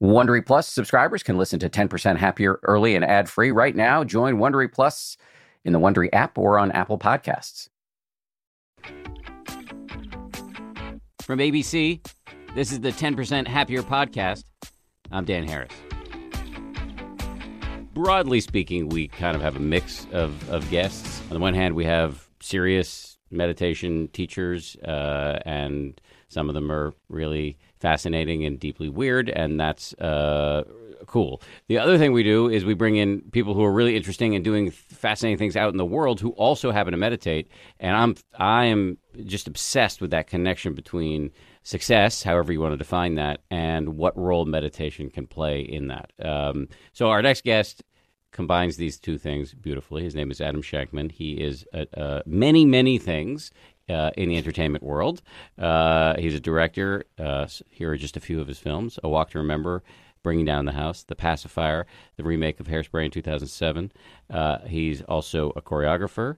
Wondery Plus subscribers can listen to 10% Happier early and ad-free right now. Join Wondery Plus in the Wondery app or on Apple Podcasts. From ABC, this is the 10% Happier podcast. I'm Dan Harris. Broadly speaking, we kind of have a mix of guests. On the one hand, we have serious meditation teachers, and some of them are really fascinating and deeply weird, and that's cool. The other thing we do is we bring in people who are really interesting and doing fascinating things out in the world who also happen to meditate, and I am just obsessed with that connection between success, however you want to define that, and what role meditation can play in that. So our next guest combines these two things beautifully. His name is Adam Shankman. He is many, many things in the entertainment world. He's a director. Here are just a few of his films: A Walk to Remember, Bringing Down the House, The Pacifier, the remake of Hairspray in 2007. He's also a choreographer.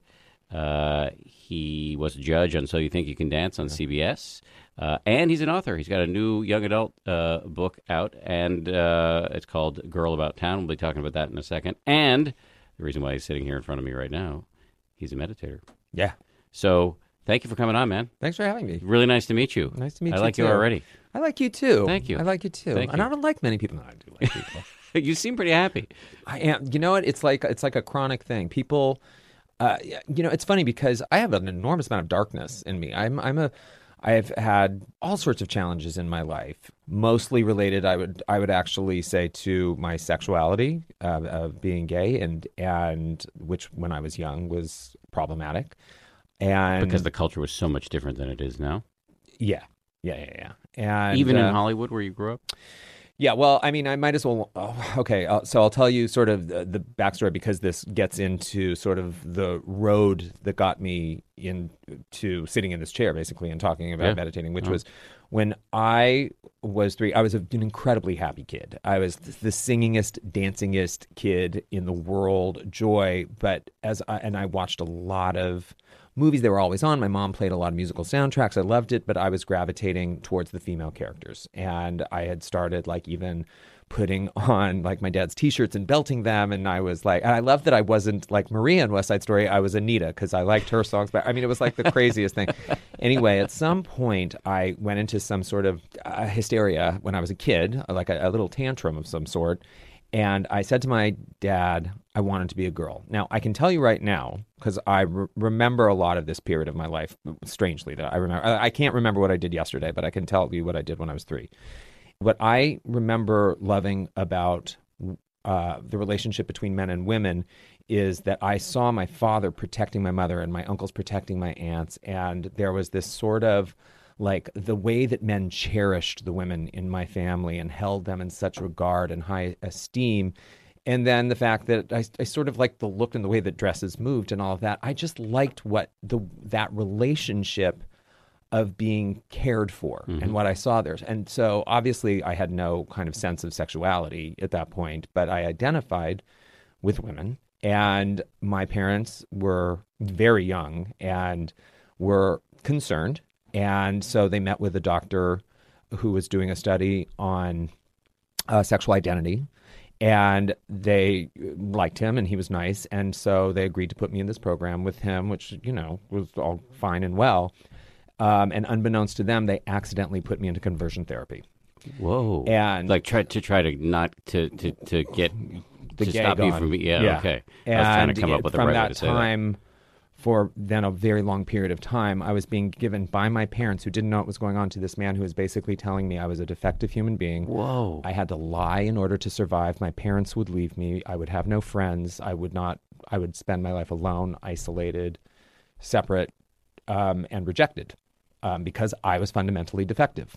He was a judge on So You Think You Can Dance on CBS. And he's an author. He's got a new young adult book out, and it's called Girl About Town. We'll be talking about that in a second. And the reason why he's sitting here in front of me right now, he's a meditator. Yeah. So thank you for coming on, man. Thanks for having me. Really nice to meet you. Nice to meet you, I like too. you already. I like you, too. Thank you. I like you, too. Thank and you. I don't like many people. No, I do like people. You seem pretty happy. I am. You know what? It's like a chronic thing. People, it's funny because I have an enormous amount of darkness in me. I've had all sorts of challenges in my life, mostly related, I would actually say, to my sexuality, of being gay, and which when I was young was problematic. And Because the culture was so much different than it is now. Yeah. And even in Hollywood, where you grew up? Yeah, well, I mean, I might as well. So I'll tell you sort of the backstory, because this gets into sort of the road that got me into sitting in this chair, basically, and talking about meditating, which was when I was 3. I was an incredibly happy kid. I was the singingest, dancingest kid in the world, joy. But I watched a lot of movies. They were always on. My mom played a lot of musical soundtracks. I loved it, but I was gravitating towards the female characters. And I had started even putting on my dad's t-shirts and belting them. And I was and I loved that I wasn't like Maria in West Side Story. I was Anita, because I liked her songs. But I mean, it was like the craziest thing. Anyway, at some point, I went into some sort of hysteria when I was a kid, like a little tantrum of some sort. And I said to my dad, I wanted to be a girl. Now, I can tell you right now, because I remember a lot of this period of my life, strangely, that I remember. I can't remember what I did yesterday, but I can tell you what I did when I was 3. What I remember loving about the relationship between men and women is that I saw my father protecting my mother and my uncles protecting my aunts. And there was this sort of the way that men cherished the women in my family and held them in such regard and high esteem. And then the fact that I sort of liked the look and the way that dresses moved and all of that. I just liked that relationship of being cared for and what I saw there. And so obviously I had no kind of sense of sexuality at that point, but I identified with women. And my parents were very young and were concerned. And so they met with a doctor who was doing a study on sexual identity, and they liked him and he was nice. And so they agreed to put me in this program with him, which, was all fine and well. And unbeknownst to them, they accidentally put me into conversion therapy. Whoa. And try to not to get the to gay stop you gone. from yeah, okay. And I was trying to come up with the from right way that to say time, for then a very long period of time, I was being given by my parents, who didn't know what was going on, to this man who was basically telling me I was a defective human being. Whoa. I had to lie in order to survive. My parents would leave me. I would have no friends. I would spend my life alone, isolated, separate, and rejected, because I was fundamentally defective.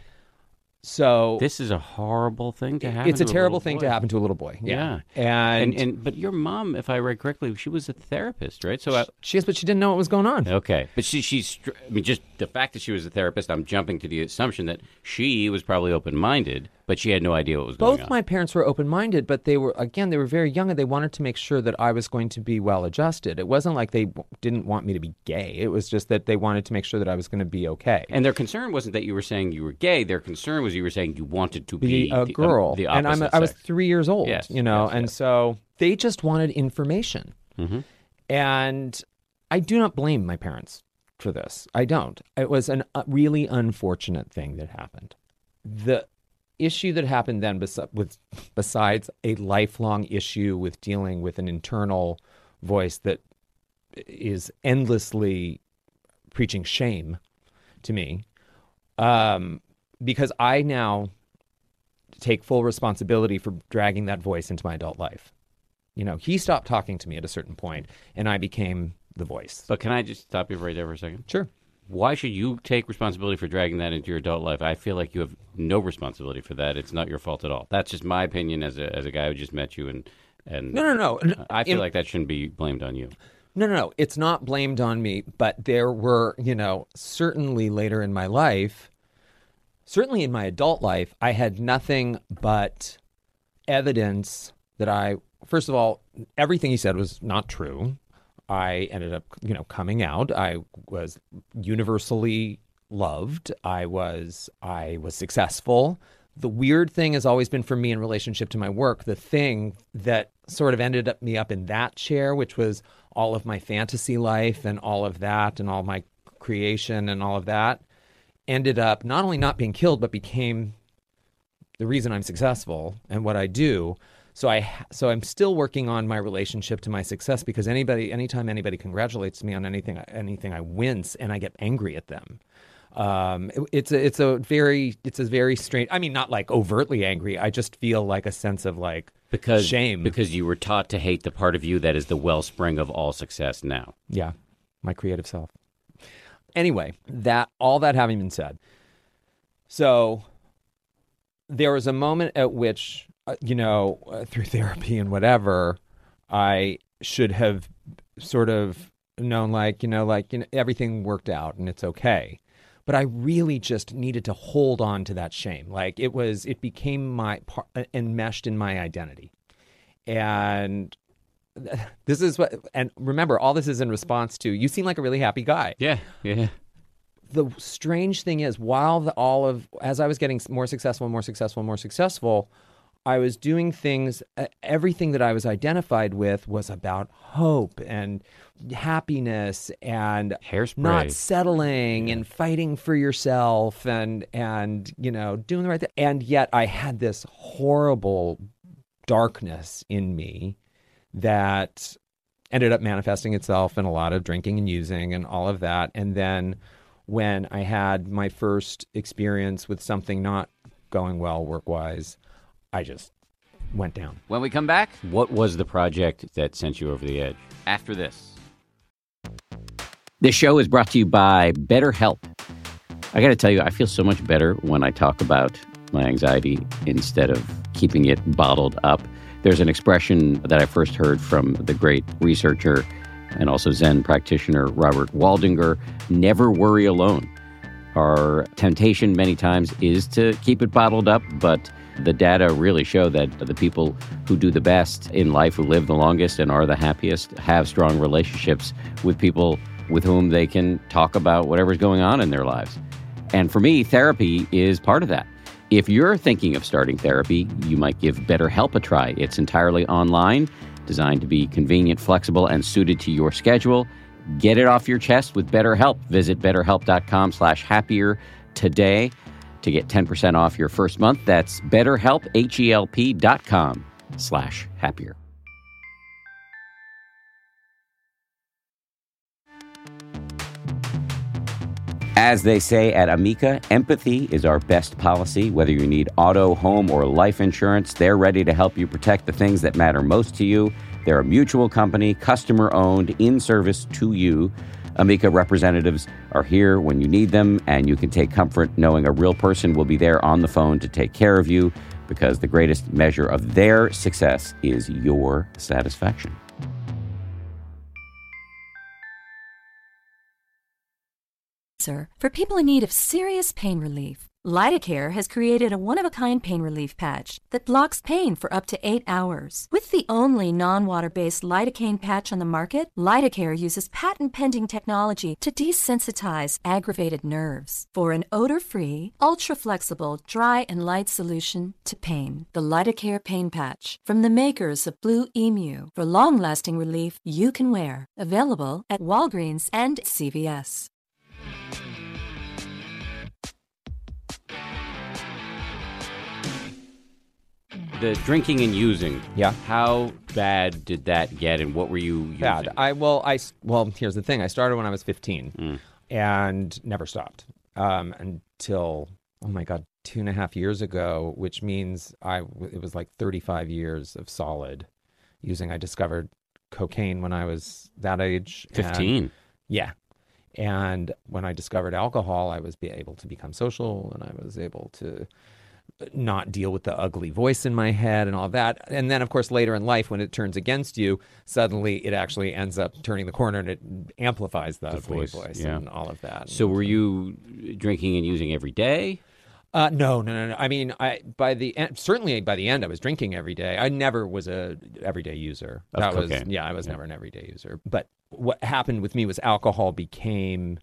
So This is a horrible thing to happen. it's a to terrible little thing boy. to happen to a little boy. Yeah. And But your mom, if I read correctly, she was a therapist, right? So she is, but she didn't know what was going on. okay, but she's I mean, just the fact that she was a therapist, I'm jumping to the assumption that she was probably open-minded, but she had no idea what was going on. Both my parents were open-minded, but they were very young, and they wanted to make sure that I was going to be well-adjusted. It wasn't like they didn't want me to be gay. It was just that they wanted to make sure that I was going to be okay. And their concern wasn't that you were saying you were gay. Their concern was you were saying you wanted to be a girl. The and opposite I was sex. 3 years old, Yes, and so they just wanted information. Mm-hmm. And I do not blame my parents for this. I don't. It was a really unfortunate thing that happened. The issue that happened then, besides a lifelong issue with dealing with an internal voice that is endlessly preaching shame to me, because I now take full responsibility for dragging that voice into my adult life. He stopped talking to me at a certain point, and I became the voice. But can I just stop you right there for a second? Sure. Why should you take responsibility for dragging that into your adult life? I feel like you have no responsibility for that. It's not your fault at all. That's just my opinion as a guy who just met you, and No. I feel like that shouldn't be blamed on you. No. It's not blamed on me, but there were, certainly later in my life, certainly in my adult life, I had nothing but evidence that first of all, everything he said was not true. I ended up, coming out. I was universally loved. I was successful. The weird thing has always been for me in relationship to my work, the thing that sort of ended me up in that chair, which was all of my fantasy life and all of that and all my creation and all of that, ended up not only not being killed, but became the reason I'm successful and what I do. So I'm still working on my relationship to my success, because anytime anybody congratulates me on anything I wince and I get angry at them. It's a very strange. I mean, not like overtly angry. I just feel like a sense of shame because you were taught to hate the part of you that is the wellspring of all success now. Yeah, my creative self. Anyway, all that having been said, so there was a moment at which, through therapy and whatever, I should have sort of known, everything worked out and it's okay. But I really just needed to hold on to that shame. It became my part, enmeshed in my identity. And this is and remember, all this is in response to, you seem like a really happy guy. Yeah. The strange thing is, as I was getting more successful, I was doing things, everything that I was identified with was about hope and happiness and Hairspray. Not settling and fighting for yourself and doing the right thing. And yet I had this horrible darkness in me that ended up manifesting itself in a lot of drinking and using and all of that. And then when I had my first experience with something not going well work-wise, I just went down. When we come back, what was the project that sent you over the edge? After this. This show is brought to you by BetterHelp. I got to tell you, I feel so much better when I talk about my anxiety instead of keeping it bottled up. There's an expression that I first heard from the great researcher and also Zen practitioner Robert Waldinger: never worry alone. Our temptation many times is to keep it bottled up, but the data really show that the people who do the best in life, who live the longest and are the happiest, have strong relationships with people with whom they can talk about whatever's going on in their lives. And for me, therapy is part of that. If you're thinking of starting therapy, you might give BetterHelp a try. It's entirely online, designed to be convenient, flexible, and suited to your schedule. Get it off your chest with BetterHelp. Visit BetterHelp.com/happier today to get 10% off your first month. That's BetterHelp, HELP.com/happier. As they say at Amica, empathy is our best policy. Whether you need auto, home, or life insurance, they're ready to help you protect the things that matter most to you. They're a mutual company, customer-owned, in service to you. Amica representatives are here when you need them, and you can take comfort knowing a real person will be there on the phone to take care of you, because the greatest measure of their success is your satisfaction. sponsor for people in need of serious pain relief. Lidocare has created a one-of-a-kind pain relief patch that blocks pain for up to 8 hours. With the only non-water-based lidocaine patch on the market, Lidocare uses patent-pending technology to desensitize aggravated nerves for an odor-free, ultra-flexible, dry and light solution to pain. The Lidocare Pain Patch, from the makers of Blue Emu, for long-lasting relief you can wear. Available at Walgreens and CVS. The drinking and using. Yeah. How bad did that get, and what were you using? Bad. Well, here's the thing. I started when I was 15 and never stopped until, oh my God, 2.5 years ago, which means it was like 35 years of solid using. I discovered cocaine when I was that age. 15? Yeah. And when I discovered alcohol, I was able to become social, and I was able to not deal with the ugly voice in my head and all that. And then, of course, later in life, when it turns against you, suddenly it actually ends up turning the corner, and it amplifies the ugly voice yeah. and all of that. So were you drinking and using every day? No. I mean, certainly by the end, I was drinking every day. I never was a everyday user. Of cocaine. I was never an everyday user. But what happened with me was alcohol became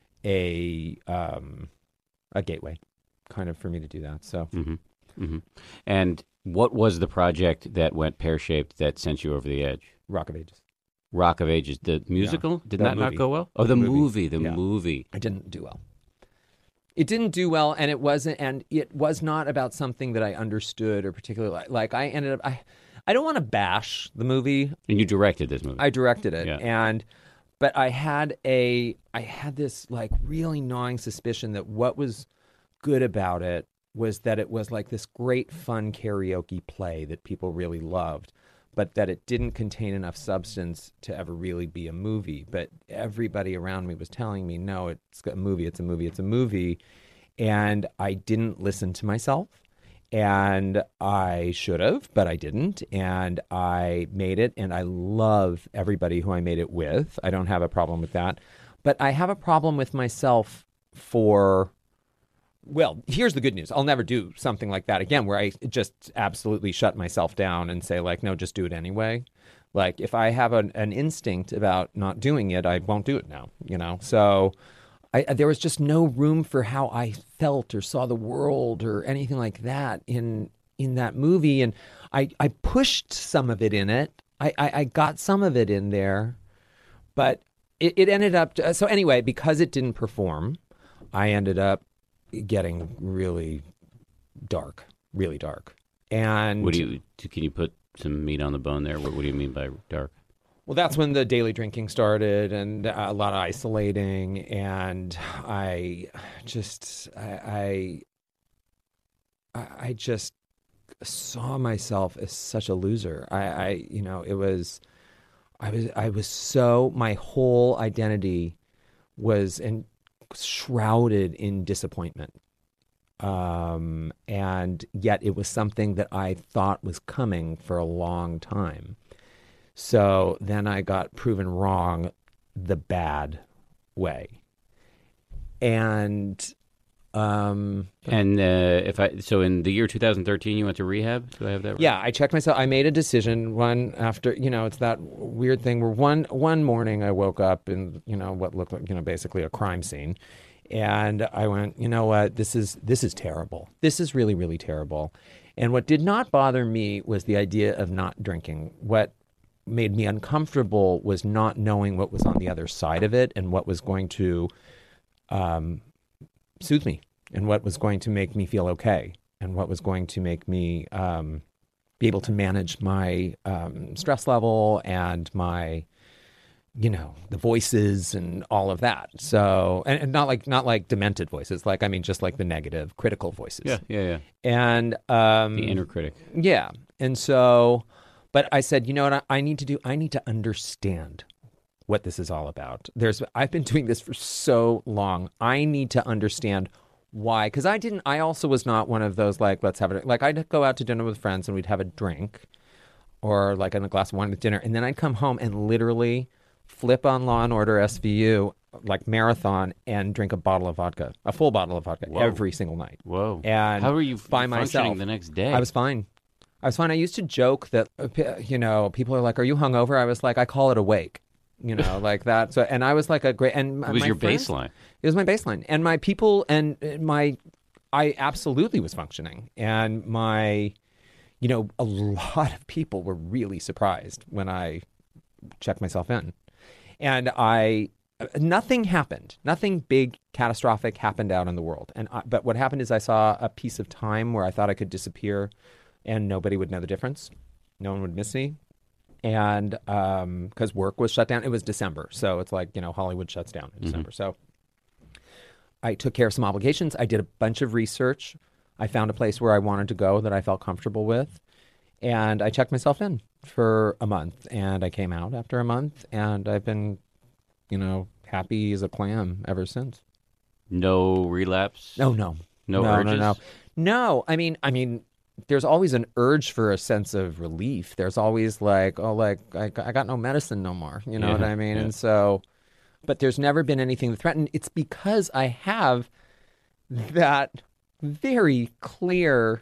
a gateway, kind of, for me to do that. So, And what was the project that went pear-shaped that sent you over the edge? Rock of Ages. Rock of Ages, the musical? Did The that not movie. go well? Oh, the movie. It didn't do well. It didn't do well, and it was not about something that I understood or particularly like. I ended up. I don't want to bash the movie. And you directed this movie. I directed it, Yeah. but I had this like really gnawing suspicion that what was good about it was that it was like this great fun karaoke play that people really loved, but that it didn't contain enough substance to ever really be a movie. But everybody around me was telling me, no, it's a movie, it's a movie, it's a movie. And I didn't listen to myself. And I should have, but I didn't. And I made it, and I love everybody who I made it with. I don't have a problem with that. But I have a problem with myself well, here's the good news. I'll never do something like that again, where I just absolutely shut myself down and say, like, no, just do it anyway. Like, if I have an instinct about not doing it, I won't do it now, So there was just no room for how I felt or saw the world or anything like that in that movie. And I pushed some of it in it. I got some of it in there, but it ended up... So anyway, because it didn't perform, I ended up getting really dark. And can you put some meat on the bone there? What do you mean by dark? Well, that's when the daily drinking started, and a lot of isolating, and I just saw myself as such a loser. I was so, my whole identity was shrouded in disappointment. And yet it was something that I thought was coming for a long time. So then I got proven wrong the bad way. And so in the year 2013, you went to rehab? Do I have that right? Yeah, I checked myself. I made a decision after, it's that weird thing where one morning I woke up in, what looked like, basically a crime scene. And I went, you know what, this is terrible. This is really, really terrible. And what did not bother me was the idea of not drinking. What made me uncomfortable was not knowing what was on the other side of it and what was going to soothe me and what was going to make me feel okay and what was going to make me be able to manage my stress level and my, the voices and all of that. So, and not like demented voices, just like the negative, critical voices. Yeah. And the inner critic. Yeah. And so, but I said, you know what I need to do? I need to understand what this is all about. I've been doing this for so long. I need to understand why. Because I also was not one of those, let's have it. I'd go out to dinner with friends and we'd have a drink or a glass of wine with dinner. And then I'd come home and literally flip on Law and Order SVU like marathon and drink a full bottle of vodka Whoa. every single night. Whoa. And how were you by functioning myself the next day? I was fine. I used to joke that, people are like, "Are you hungover?" I was like, "I call it awake," like that. So, and I was like a great. And It was my your friends- baseline. It was my baseline, and my people, and I absolutely was functioning, and a lot of people were really surprised when I checked myself in, and nothing happened, nothing big, catastrophic happened out in the world, but what happened is I saw a piece of time where I thought I could disappear, and nobody would know the difference, no one would miss me, and because work was shut down, it was December, so it's like Hollywood shuts down in December, so. I took care of some obligations. I did a bunch of research. I found a place where I wanted to go that I felt comfortable with. And I checked myself in for a month. And I came out after a month. And I've been, happy as a clam ever since. No relapse? No. No urges? No. I mean, there's always an urge for a sense of relief. There's always I got no medicine no more. You know what I mean? Yeah. And so... But there's never been anything to threaten. It's because I have that very clear,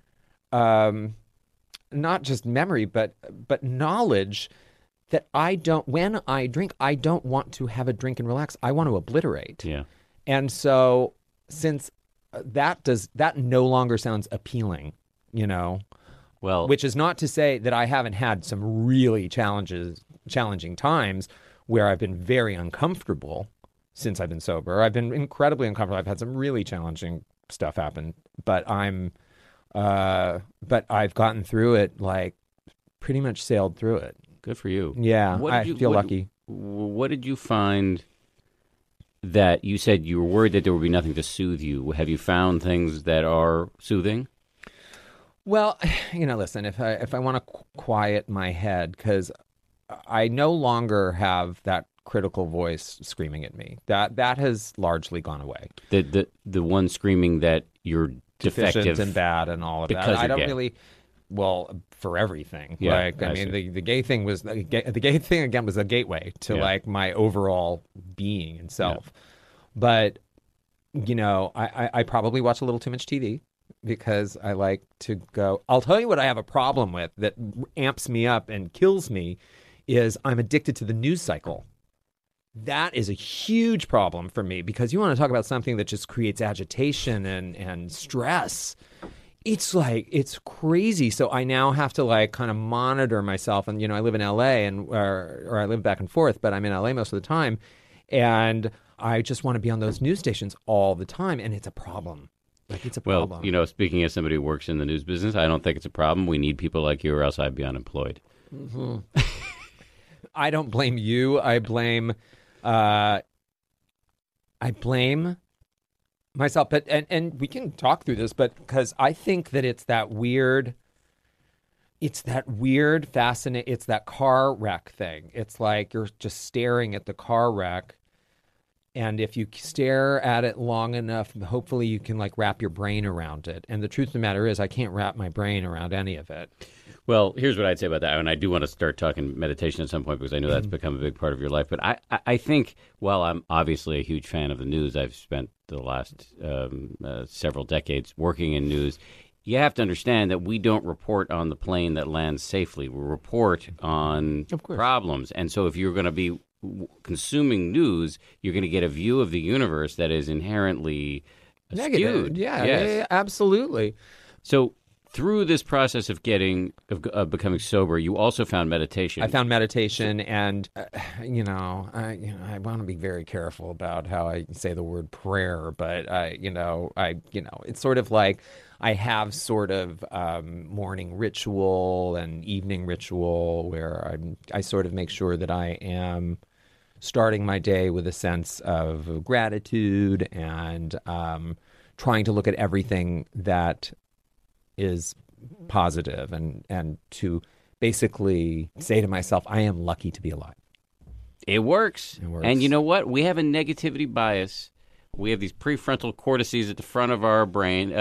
not just memory, but knowledge that when I drink, I don't want to have a drink and relax. I want to obliterate. Yeah. And so since that no longer sounds appealing, Well, which is not to say that I haven't had some really challenging times where I've been very uncomfortable since I've been sober. I've been incredibly uncomfortable. I've had some really challenging stuff happen, but I've gotten through it, pretty much sailed through it. good for you. Yeah, I feel lucky. What did you find that you said you were worried that there would be nothing to soothe you? Have you found things that are soothing? Well, listen, if I want to quiet my head, because I no longer have that critical voice screaming at me. That has largely gone away. The one screaming that you're Deficient defective and bad and all of because that. I you're don't gay. really. Well, for everything. Yeah, I mean, the gay thing was the gay thing again was a gateway to my overall being and self. But I probably watch a little too much TV. Because I like to go. I'll tell you what I have a problem with that amps me up and kills me is I'm addicted to the news cycle. That is a huge problem for me because you want to talk about something that just creates agitation and stress. It's crazy. So I now have to kind of monitor myself. And, I live in LA or I live back and forth, but I'm in LA most of the time. And I just want to be on those news stations all the time. And it's a problem. It's a problem. Well, speaking as somebody who works in the news business, I don't think it's a problem. We need people like you or else I'd be unemployed. Mm-hmm. I don't blame you. I blame myself. But and we can talk through this, but because I think that it's that weird fascinating. It's that car wreck thing. It's like you're just staring at the car wreck. And if you stare at it long enough, hopefully you can wrap your brain around it. And the truth of the matter is I can't wrap my brain around any of it. Well, here's what I'd say about that. And I do want to start talking meditation at some point because I know that's become a big part of your life. But I think, while I'm obviously a huge fan of the news, I've spent the last several decades working in news. You have to understand that we don't report on the plane that lands safely. We report on problems. And so if you're going to be consuming news, you're going to get a view of the universe that is inherently negative. skewed. Yeah, absolutely. So through this process of becoming sober, you also found meditation. I found meditation, and I want to be very careful about how I say the word prayer, but it's sort of like I have sort of morning ritual and evening ritual where I sort of make sure that I am starting my day with a sense of gratitude and trying to look at everything that is positive and to basically say to myself, I am lucky to be alive. It works. It works. And you know what? We have a negativity bias We have these prefrontal cortices at the front of our brain,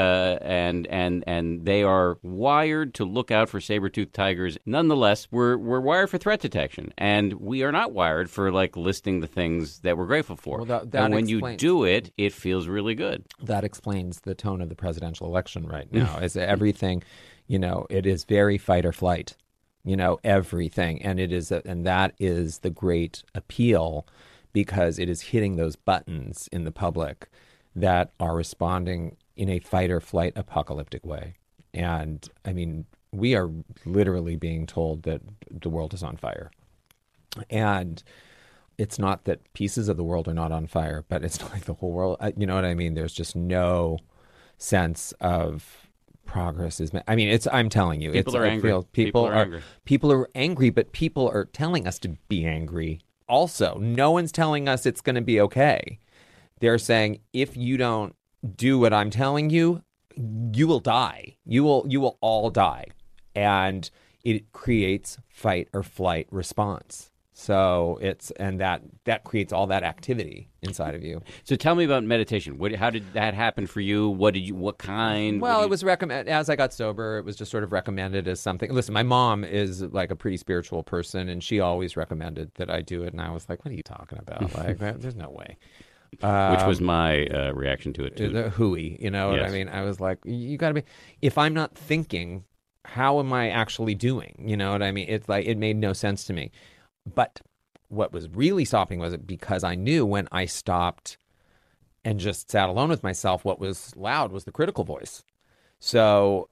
and they are wired to look out for saber-toothed tigers. Nonetheless, we're wired for threat detection, and we are not wired for like listing the things that we're grateful for. Well, that and when you explains- do it, it feels really good. That explains the tone of the presidential election right now. Is everything, it is very fight or flight, everything, and and that is the great appeal, because it is hitting those buttons in the public that are responding in a fight or flight apocalyptic way. And I mean, we are literally being told that the world is on fire. And it's not that pieces of the world are not on fire, but it's not like the whole world, you know what I mean? There's just no sense of progress. I'm telling you, People are angry. People are angry, but people are telling us to be angry. Also, no one's telling us it's going to be okay. They're saying, if you don't do what I'm telling you, you will die. You will all die. And it creates fight or flight response. So that creates all that activity inside of you. So tell me about meditation. How did that happen for you? What kind? Well, it was recommended as I got sober. It was just sort of recommended as something. Listen, my mom is like a pretty spiritual person, and she always recommended that I do it. And I was like, "What are you talking about? Like, there's no way." Which was my reaction to it too. The hooey, what Yes. I mean? I was like, you got to be. If I'm not thinking, how am I actually doing? You know what I mean? It's like it made no sense to me. But what was really stopping was it because I knew when I stopped and just sat alone with myself, what was loud was the critical voice. So,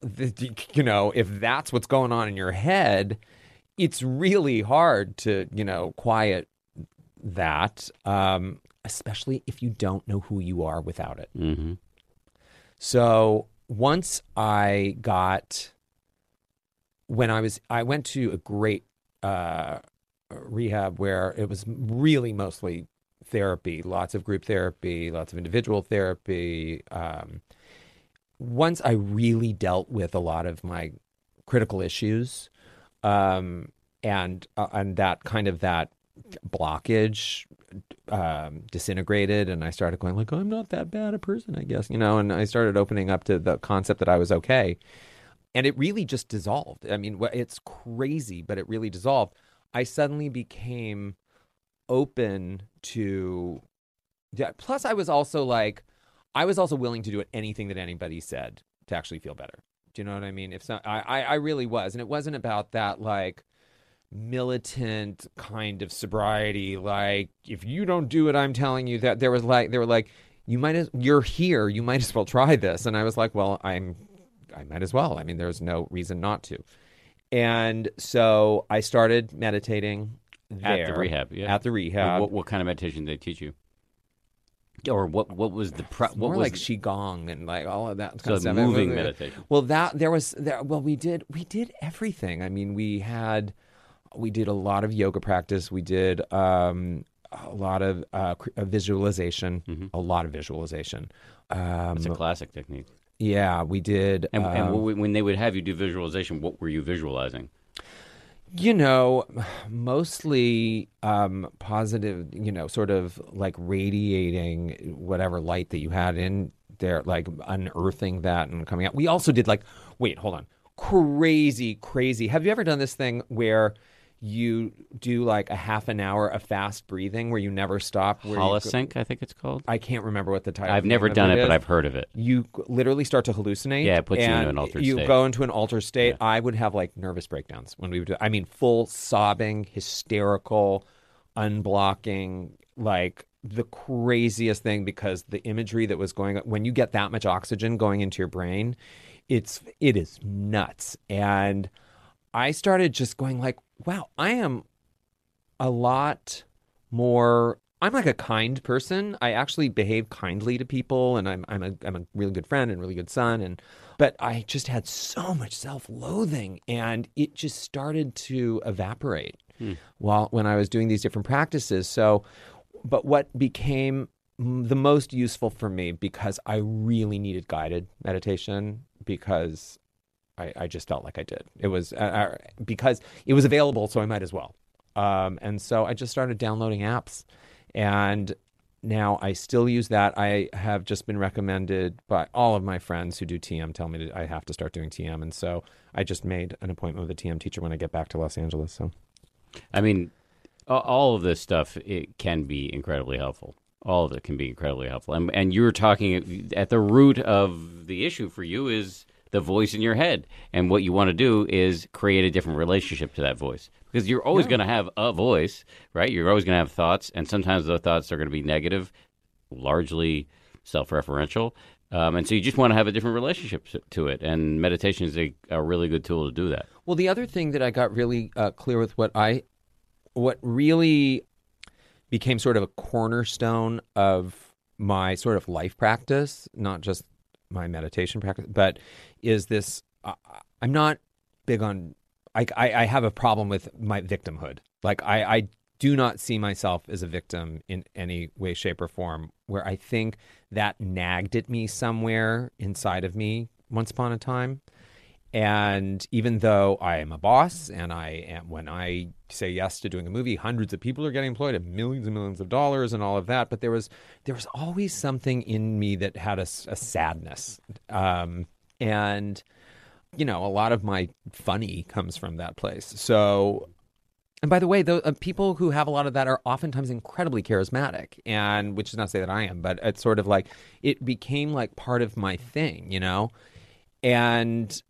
if that's what's going on in your head, it's really hard to, quiet that, especially if you don't know who you are without it. Mm-hmm. So once I went to a great rehab where it was really mostly therapy, lots of group therapy, lots of individual therapy. Once I really dealt with a lot of my critical issues, and that kind of that blockage disintegrated, and I started going like, oh, I'm not that bad a person, I guess, and I started opening up to the concept that I was okay. And it really just dissolved. I mean, it's crazy, but it really dissolved. I suddenly became open to, plus I was also willing to do anything that anybody said to actually feel better. Do you know what I mean? I really was. And it wasn't about that like militant kind of sobriety. Like, if you don't do what I'm telling you, that they were like, you're here, you might as well try this. And I was like, well, I might as well. I mean, there's no reason not to. And so I started meditating there. At the rehab, yeah. At the rehab. What kind of meditation did they teach you? Or what was the more like qigong and like all of that kind of stuff. Moving meditation. Well, we did everything. I mean, we did a lot of yoga practice. We did a lot of visualization. Mm-hmm. A lot of visualization. It's a classic technique. Yeah, we did. And when they would have you do visualization, what were you visualizing? Mostly positive, sort of like radiating whatever light that you had in there, like unearthing that and coming out. We also did wait, hold on. Crazy. Have you ever done this thing where you do like a half an hour of fast breathing where you never stop? Holosync, I think it's called. I can't remember what the title. I've never done it, but I've heard of it. You literally start to hallucinate. Yeah, it puts you into an altered state. You go into an altered state. Yeah. I would have like nervous breakdowns when we would do it. I mean, full sobbing, hysterical, unblocking, like the craziest thing, because the imagery that was going on, when you get that much oxygen going into your brain, it is nuts. And I started just going like, wow, I am a lot more, I'm like a kind person. I actually behave kindly to people, and I'm a really good friend and really good son. But I just had so much self-loathing, and it just started to evaporate when I was doing these different practices. So, but what became the most useful for me, because I really needed guided meditation, because I just felt like I did. It was because it was available, so I might as well. And so I just started downloading apps, and now. I still use that. I have just been recommended by all of my friends who do TM, tell me that I have to start doing TM. And so I just made an appointment with a TM teacher when I get back to Los Angeles. So, I mean, all of this stuff, it can be incredibly helpful. All of it can be incredibly helpful. And you're talking at the root of the issue for you is the voice in your head. And what you want to do is create a different relationship to that voice. Because you're always going to have a voice, right? You're always going to have thoughts. And sometimes those thoughts are going to be negative, largely self-referential. And so you just want to have a different relationship to it. And meditation is a really good tool to do that. Well, the other thing that I got really clear with what really became sort of a cornerstone of my sort of life practice, not just my meditation practice, but is this, I'm not big on, I have a problem with my victimhood. Like I do not see myself as a victim in any way, shape, or form, where I think that nagged at me somewhere inside of me once upon a time. And even though I am a boss and when I say yes to doing a movie, hundreds of people are getting employed at millions and millions of dollars and all of that. But there was always something in me that had a sadness. And, you know, a lot of my funny comes from that place. So, and by the way, people who have a lot of that are oftentimes incredibly charismatic, and which is not to say that I am, but it's sort of like it became like part of my thing, you know? And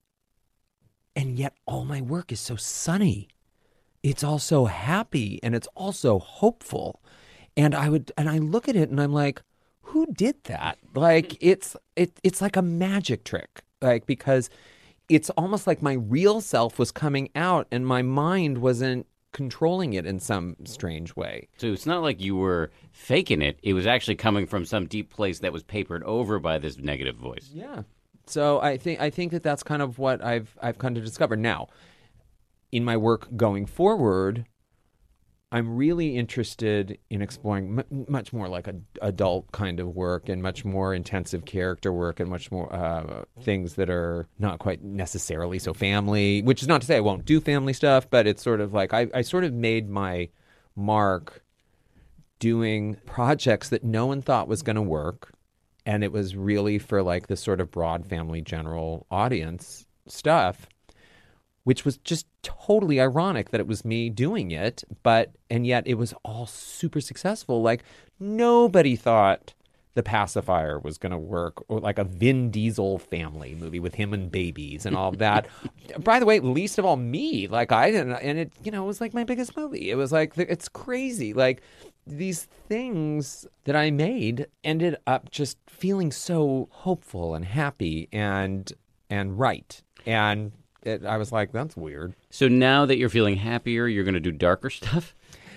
yet all my work is so sunny. It's all so happy, and it's also hopeful. And I look at it and I'm like, who did that? Like it's like a magic trick. Like, because it's almost like my real self was coming out and my mind wasn't controlling it in some strange way. So it's not like you were faking it. It was actually coming from some deep place that was papered over by this negative voice. Yeah. So I think that that's kind of what I've come to discover. Now, in my work going forward, I'm really interested in exploring much more like adult kind of work and much more intensive character work and much more things that are not quite necessarily so family, which is not to say I won't do family stuff, but it's sort of like I sort of made my mark doing projects that no one thought was going to work. And it was really for like this sort of broad family general audience stuff, which was just totally ironic that it was me doing it. And yet it was all super successful. Like nobody thought The Pacifier was going to work, or like a Vin Diesel family movie with him and babies and all of that. By the way, least of all me. Like I didn't, and it, you know, it was like my biggest movie. It was like, it's crazy. Like these things that I made ended up just feeling so hopeful and happy and right. And I was like, that's weird. So now that you're feeling happier, you're going to do darker stuff?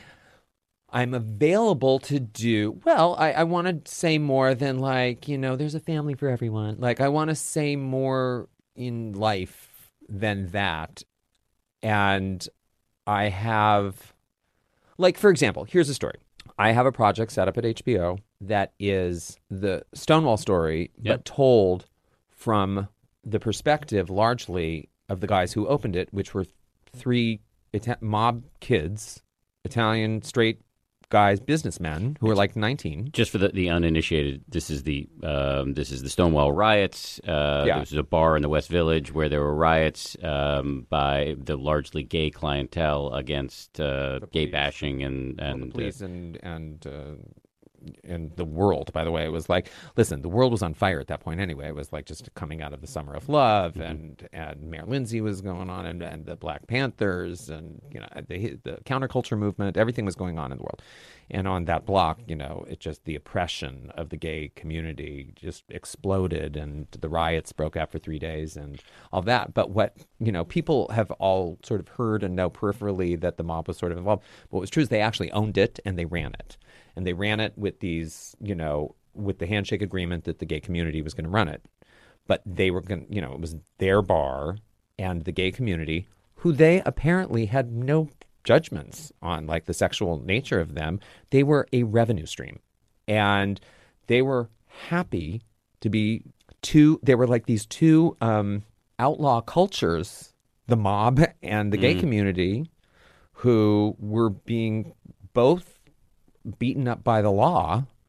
I'm available to do, well, I want to say more than like, you know, there's a family for everyone. Like I want to say more in life than that. And I have, like, for example, here's a story. I have a project set up at HBO that is the Stonewall story, but told from the perspective largely of the guys who opened it, which were three mob kids, Italian straight guys, businessmen who were like 19. Just for the uninitiated, this is the Stonewall riots. There was a bar in the West Village where there were riots by the largely gay clientele against gay bashing and the police and the world. By the way, it was like, listen, the world was on fire at that point anyway. It was like just coming out of the Summer of Love, and Mayor Lindsay was going on, and the Black Panthers, and you know the counterculture movement. Everything was going on in the world, and on that block, you know, it just the oppression of the gay community just exploded, and the riots broke out for 3 days, and all that. But what people have all sort of heard and know peripherally that the mob was sort of involved. But what was true is they actually owned it and they ran it. And they ran it with these, with the handshake agreement that the gay community was going to run it. But they were going to, it was their bar and the gay community, who they apparently had no judgments on, like the sexual nature of them. They were a revenue stream. And they were happy to be they were like these two outlaw cultures, the mob and the gay community, who were being both beaten up by the law,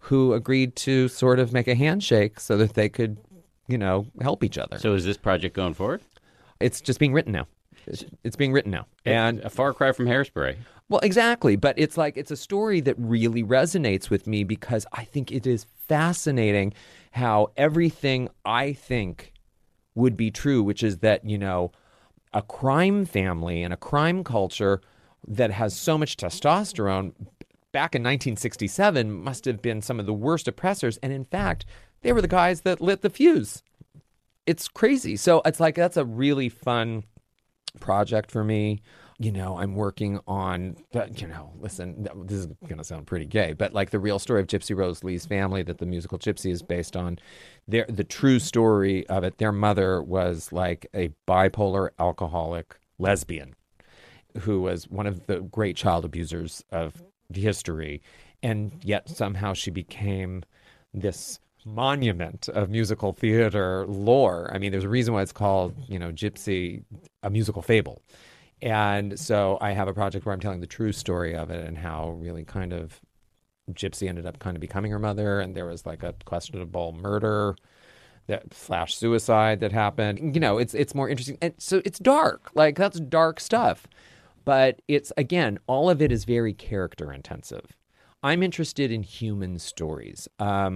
who agreed to sort of make a handshake so that they could, help each other. So is this project going forward? It's just being written now. It's being written now. And a far cry from Hairspray. well, exactly. But it's a story that really resonates with me because I think it is fascinating how everything I think would be true, which is that, a crime family and a crime culture that has so much testosterone back in 1967 must have been some of the worst oppressors. And in fact, they were the guys that lit the fuse. It's crazy. So it's that's a really fun project for me. I'm working on, listen, this is going to sound pretty gay, but the real story of Gypsy Rose Lee's family that the musical Gypsy is based on, the true story of it, their mother was a bipolar alcoholic lesbian who was one of the great child abusers of history. And yet somehow she became this monument of musical theater lore. I mean, there's a reason why it's called, Gypsy, a musical fable. And so I have a project where I'm telling the true story of it and how really kind of Gypsy ended up kind of becoming her mother. And there was a questionable murder / suicide that happened. It's more interesting. And so it's dark. That's dark stuff. But it's, again, all of it is very character intensive. I'm interested in human stories.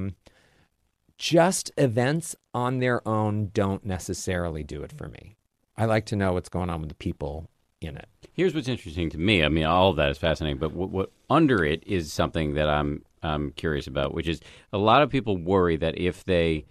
Just events on their own don't necessarily do it for me. I like to know what's going on with the people in it. Here's what's interesting to me. I mean, all of that is fascinating, but what under it is something that I'm curious about, which is a lot of people worry that if they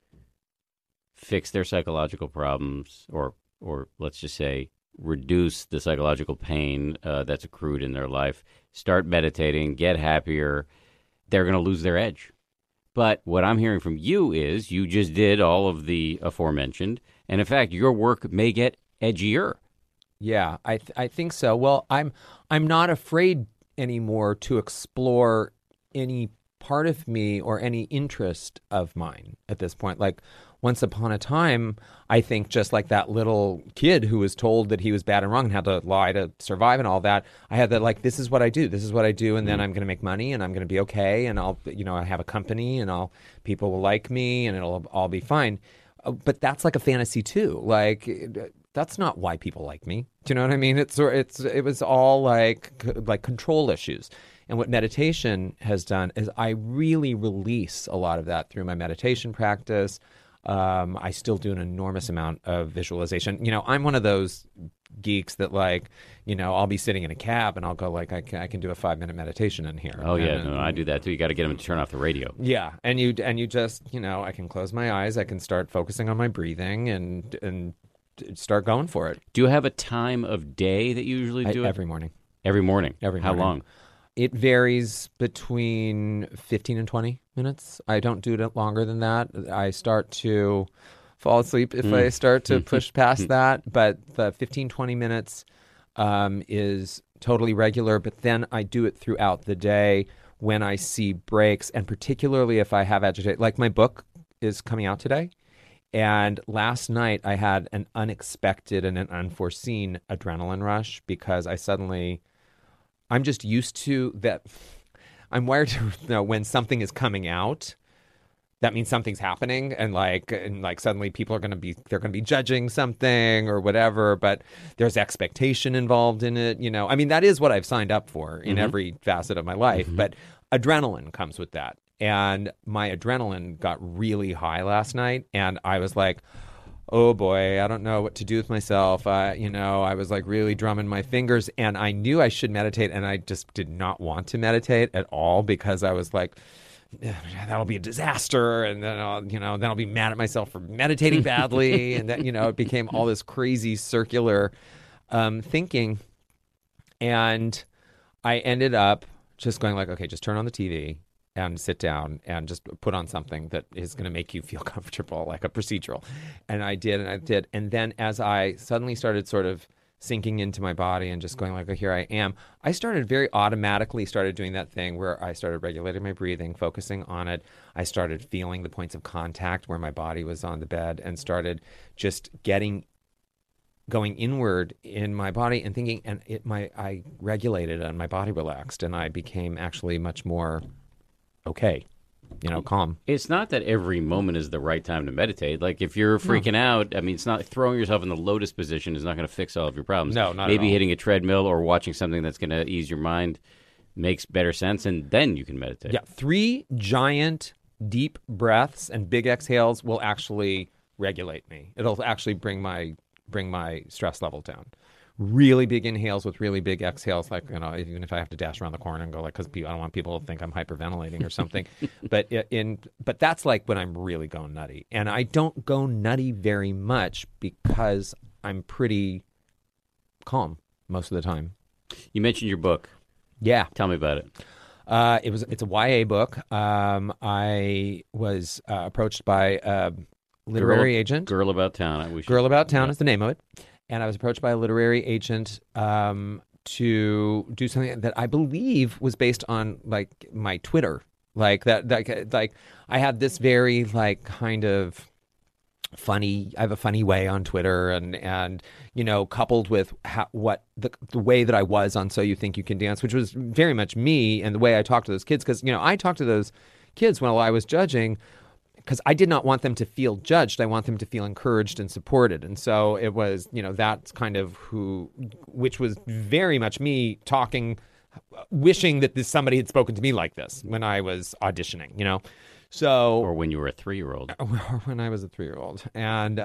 fix their psychological problems, or let's just say reduce the psychological pain that's accrued in their life, start meditating, get happier, they're going to lose their edge. But what I'm hearing from you is you just did all of the aforementioned, and in fact, your work may get edgier. Yeah, I think so. Well, I'm not afraid anymore to explore any part of me or any interest of mine at this point. Once upon a time, I think just like that little kid who was told that he was bad and wrong and had to lie to survive and all that, I had that this is what I do. This is what I do, and then I'm going to make money and I'm going to be okay, and I'll I have a company and people will like me and it'll all be fine. But that's a fantasy too. That's not why people like me. Do you know what I mean? It was all control issues. And what meditation has done is I really release a lot of that through my meditation practice. I still do an enormous amount of visualization. I'm one of those geeks that I'll be sitting in a cab and I'll go I can do a 5-minute meditation in here. Oh yeah, no, I do that too. You got to get them to turn off the radio. Yeah, and you just I can close my eyes. I can start focusing on my breathing and start going for it. Do you have a time of day that you usually do it? Every morning. Every morning? Every How morning. long? It varies between 15 and 20 minutes. I don't do it longer than that. I start to fall asleep if I start to push past that. But the 15, 20 minutes is totally regular. But then I do it throughout the day when I see breaks, and particularly if I have agitation. My book is coming out today. And last night I had an unexpected and an unforeseen adrenaline rush because I'm just used to that. I'm wired to know when something is coming out, that means something's happening, and suddenly people are going to be judging something or whatever, but there's expectation involved in it. I mean, that is what I've signed up for in every facet of my life, but adrenaline comes with that. And my adrenaline got really high last night, and I was like, oh boy, I don't know what to do with myself. I was really drumming my fingers, and I knew I should meditate, and I just did not want to meditate at all because I was like, that'll be a disaster, and then I'll be mad at myself for meditating badly, and then it became all this crazy circular thinking, and I ended up just going okay, just turn on the TV and sit down and just put on something that is going to make you feel comfortable, like a procedural. And I did. And then as I suddenly started sort of sinking into my body and just going here I am, I started very automatically doing that thing where I started regulating my breathing, focusing on it. I started feeling the points of contact where my body was on the bed and started just going inward in my body and thinking, and I regulated and my body relaxed and I became actually much more okay calm. It's not that every moment is the right time to meditate. Like if you're freaking out, I mean, it's not throwing yourself in the lotus position is not going to fix all of your problems. No, not Maybe at all. hitting a treadmill or watching something that's going to ease your mind makes better sense, and then you can meditate. Yeah, 3 giant deep breaths and big exhales will actually regulate me. It'll actually bring my stress level down. Really big inhales with really big exhales, like, even if I have to dash around the corner and go because I don't want people to think I'm hyperventilating or something. but that's like when I'm really going nutty, and I don't go nutty very much because I'm pretty calm most of the time. You mentioned your book. Yeah. Tell me about it. It's a YA book. I was approached by a literary agent. Girl About Town. Girl About Town is the name of it. And I was approached by a literary agent to do something that I believe was based on like my Twitter. Like I had this very like kind of funny. I have a funny way on Twitter, and coupled with the way that I was on So You Think You Can Dance, which was very much me, and the way I talked to those kids, because I talked to those kids while I was judging, because I did not want them to feel judged. I want them to feel encouraged and supported, and so it was that's kind of which was very much me talking, wishing that somebody had spoken to me like this when I was auditioning, So, or when you were a 3-year-old. Or when I was a 3-year-old. And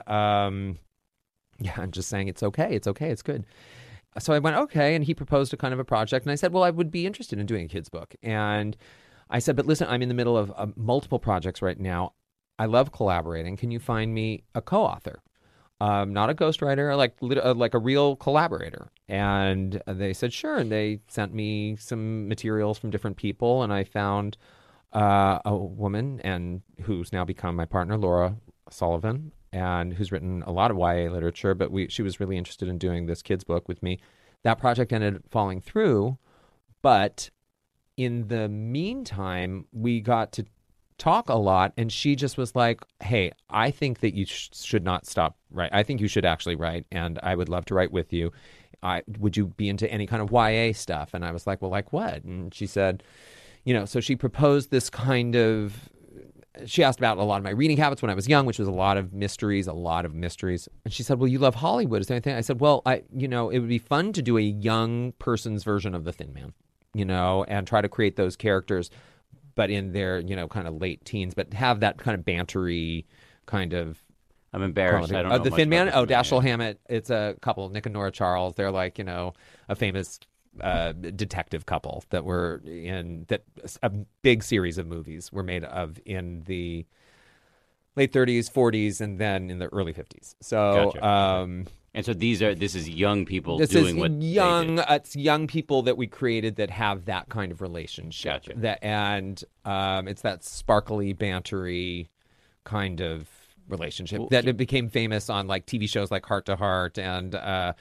I'm just saying it's okay. It's okay. It's good. So I went, okay. And he proposed a kind of a project. And I said, well, I would be interested in doing a kid's book. And I said, but listen, I'm in the middle of multiple projects right now. I love collaborating. Can you find me a co-author? Not a ghostwriter, like a real collaborator. And they said, sure. And they sent me some materials from different people. And I found a woman and who's now become my partner, Laura Sullivan, and who's written a lot of YA literature, but she was really interested in doing this kid's book with me. That project ended falling through, but in the meantime, we got to talk a lot, and she just was like, hey, I think that you should not stop writing. I think you should actually write, and I would love to write with you. Would you be into any kind of YA stuff? And I was like, well, like what? And she said, so she proposed this kind of, she asked about a lot of my reading habits when I was young, which was a lot of mysteries. And she said, well, you love Hollywood. Is there anything? I said, well, it would be fun to do a young person's version of The Thin Man, and try to create those characters, but in their, kind of late teens, but have that kind of bantery kind of. I'm embarrassed. I don't know The much Thin Man? about Dashiell Hammett. It's a couple, Nick and Nora Charles. They're like, a famous detective couple that were in that a big series of movies were made of in the late 30s, 40s, and then in the early 50s. So, gotcha. And so this is young people doing what young, they did. it's young people that we created that have that kind of relationship. Gotcha. It's that sparkly, bantery kind of relationship that it became famous on like TV shows like Heart to Heart, and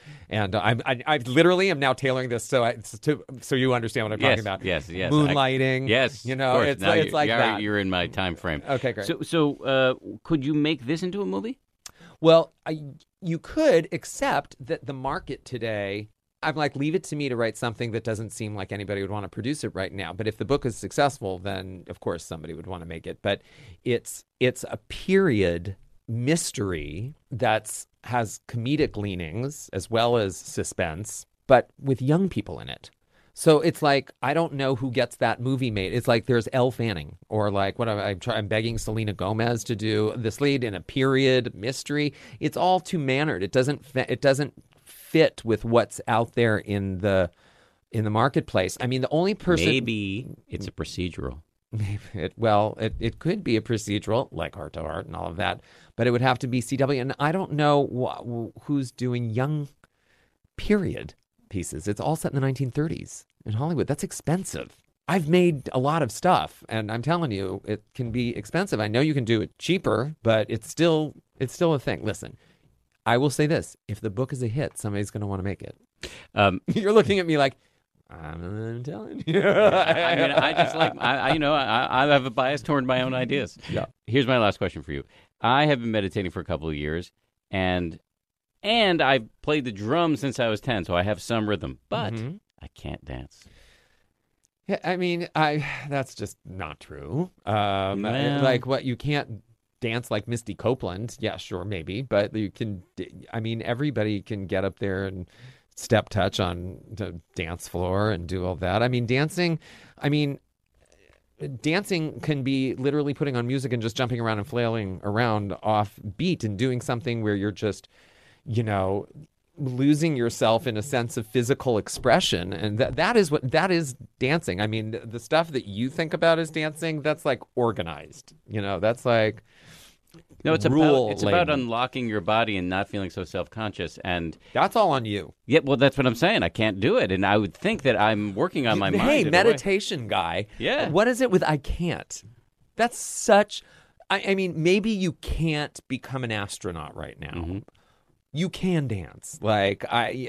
I literally am now tailoring this so you understand what I'm talking about. Yes. Moonlighting. Yes. It's like that. You're in my time frame. Okay, great. So could you make this into a movie? Well, you could, except that the market today, I'm like, leave it to me to write something that doesn't seem like anybody would want to produce it right now. But if the book is successful, then of course somebody would want to make it. But it's a period mystery that has comedic leanings as well as suspense, but with young people in it. So it's like, I don't know who gets that movie made. It's like there's Elle Fanning, or like I'm begging Selena Gomez to do this lead in a period mystery. It's all too mannered. It doesn't fit with what's out there in the marketplace. I mean, the only person, maybe it's a procedural. It could be a procedural like Heart to Heart and all of that, but it would have to be CW, and I don't know who's doing young period pieces. It's all set in the 1930s in Hollywood. That's expensive. I've made a lot of stuff, and I'm telling you, it can be expensive. I know you can do it cheaper, but it's still a thing. Listen, I will say this: if the book is a hit, somebody's going to want to make it. You're looking at me like, I'm telling you. I mean, I just like I have a bias toward my own ideas. Yeah. Here's my last question for you. I have been meditating for a couple of years, and I've played the drums since I was 10, so I have some rhythm, but I can't dance. I mean, that's just not true. Well. Like, what, you can't dance like Misty Copeland? Yeah, sure, maybe, but you can. I mean, everybody can get up there and step touch on the dance floor and do all that. I mean, dancing can be literally putting on music and just jumping around and flailing around off beat and doing something where you're just, losing yourself in a sense of physical expression. And that is dancing. I mean, the stuff that you think about as dancing, that's like organized, that's like, no, it's rule about unlocking your body and not feeling so self-conscious. And that's all on you. Yeah, well, that's what I'm saying. I can't do it. And I would think that I'm working on my mind. Hey, meditation guy. Yeah. What is it with I can't? That's such... I mean, maybe you can't become an astronaut right now. Mm-hmm. You can dance. That's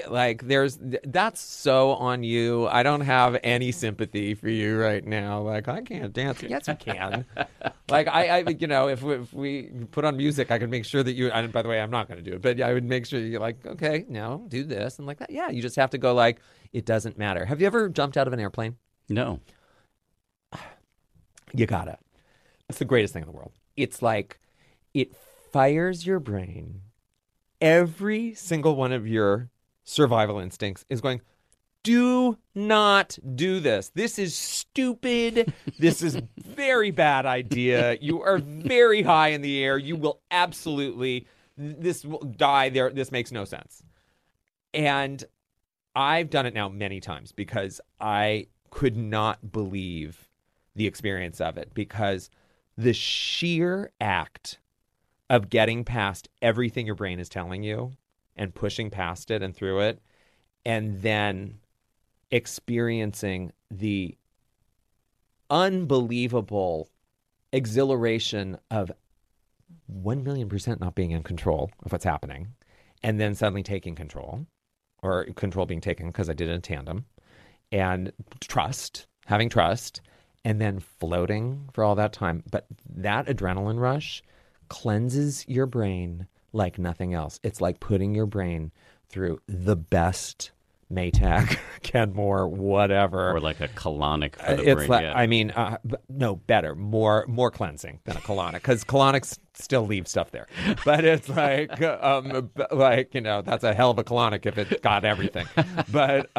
so on you. I don't have any sympathy for you right now. Like, I can't dance. Yes, you can. Like, if we put on music, I could make sure that you, and by the way, I'm not going to do it, but I would make sure you're like, okay, now do this and like that. Yeah, you just have to go like, it doesn't matter. Have you ever jumped out of an airplane? No. You gotta. It's the greatest thing in the world. It's like, it fires your brain. Every single one of your survival instincts is going, do not do this. This is stupid. This is very bad idea. You are very high in the air. You will absolutely, this will die there. This makes no sense. And I've done it now many times because I could not believe the experience of it, because the sheer act of getting past everything your brain is telling you and pushing past it and through it, and then experiencing the unbelievable exhilaration of 1,000,000% not being in control of what's happening, and then suddenly taking control, or control being taken because I did it in tandem, and having trust, and then floating for all that time. But that adrenaline rush cleanses your brain like nothing else. It's like putting your brain through the best Maytag, Kenmore, whatever. Or like a colonic for the it's brain. like, yeah. I mean, no, better, more cleansing than a colonic, because colonics still leave stuff there. But it's like, that's a hell of a colonic if it got everything. But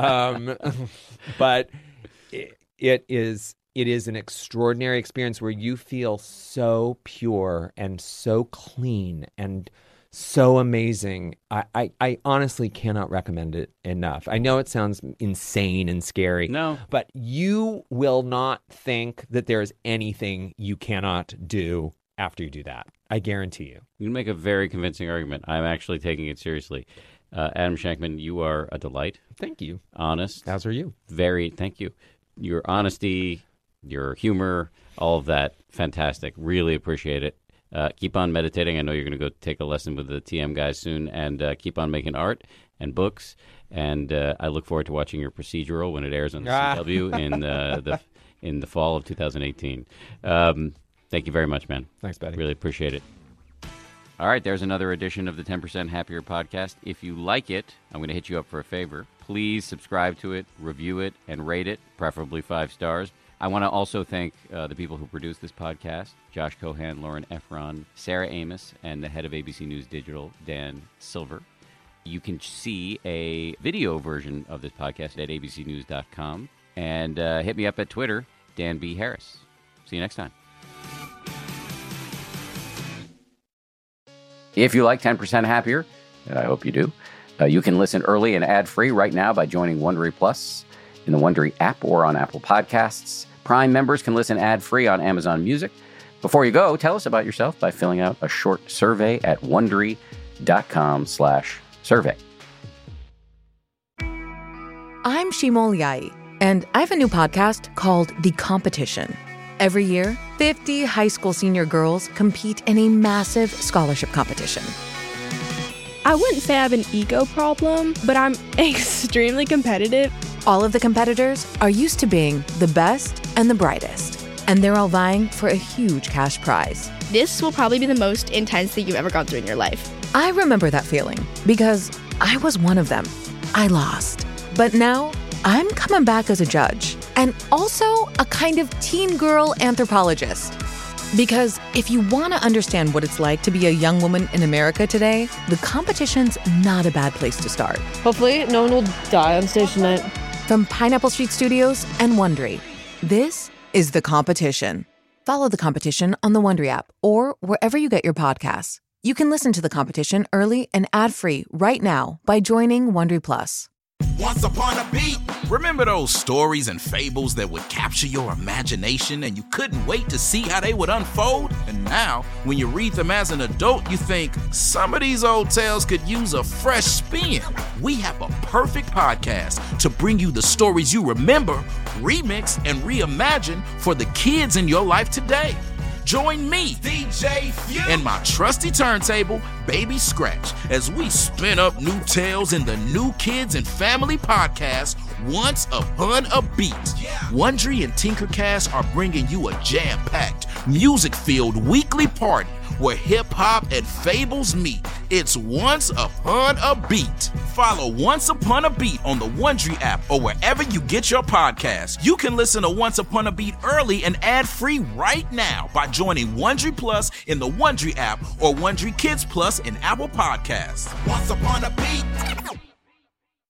it is an extraordinary experience where you feel so pure and so clean and so amazing. I honestly cannot recommend it enough. I know it sounds insane and scary. No. But you will not think that there's anything you cannot do after you do that. I guarantee you. You make a very convincing argument. I'm actually taking it seriously. Adam Shankman, you are a delight. Thank you. Honest. As are you. Thank you. Your honesty, your humor, all of that, fantastic. Really appreciate it. Keep on meditating. I know you're going to go take a lesson with the TM guys soon, and keep on making art and books. And I look forward to watching your procedural when it airs on the CW in the fall of 2018. Thank you very much, man. Thanks, buddy. Really appreciate it. All right, there's another edition of the 10% Happier podcast. If you like it, I'm going to hit you up for a favor. Please subscribe to it, review it, and rate it, preferably 5 stars. I want to also thank the people who produce this podcast, Josh Cohan, Lauren Efron, Sarah Amos, and the head of ABC News Digital, Dan Silver. You can see a video version of this podcast at abcnews.com. And hit me up at Twitter, Dan B. Harris. See you next time. If you like 10% Happier, and I hope you do, you can listen early and ad-free right now by joining Wondery Plus in the Wondery app or on Apple Podcasts. Prime members can listen ad-free on Amazon Music. Before you go, tell us about yourself by filling out a short survey at Wondery.com/survey. I'm Shimol Yai, and I have a new podcast called The Competition. Every year, 50 high school senior girls compete in a massive scholarship competition. I wouldn't say I have an ego problem, but I'm extremely competitive. All of the competitors are used to being the best and the brightest, and they're all vying for a huge cash prize. This will probably be the most intense thing you've ever gone through in your life. I remember that feeling because I was one of them. I lost. But now I'm coming back as a judge. and also a kind of teen girl anthropologist. Because if you want to understand what it's like to be a young woman in America today, The Competition's not a bad place to start. Hopefully, no one will die on station night. From Pineapple Street Studios and Wondery, this is The Competition. Follow The Competition on the Wondery app or wherever you get your podcasts. You can listen to The Competition early and ad-free right now by joining Wondery Plus. Once upon a beat. Remember those stories and fables that would capture your imagination and you couldn't wait to see how they would unfold? And now, when you read them as an adult, you think, some of these old tales could use a fresh spin. We have a perfect podcast to bring you the stories you remember, remix, and reimagine for the kids in your life today. Join me, DJ Few, and my trusty turntable, Baby Scratch, as we spin up new tales in the New Kids and Family podcast, Once Upon a Beat. Wondery and Tinkercast are bringing you a jam-packed, music-filled weekly party where hip-hop and fables meet. It's Once Upon a Beat. Follow Once Upon a Beat on the Wondery app or wherever you get your podcasts. You can listen to Once Upon a Beat early and ad-free right now by joining Wondery Plus in the Wondery app or Wondery Kids Plus in Apple Podcasts. Once Upon a Beat.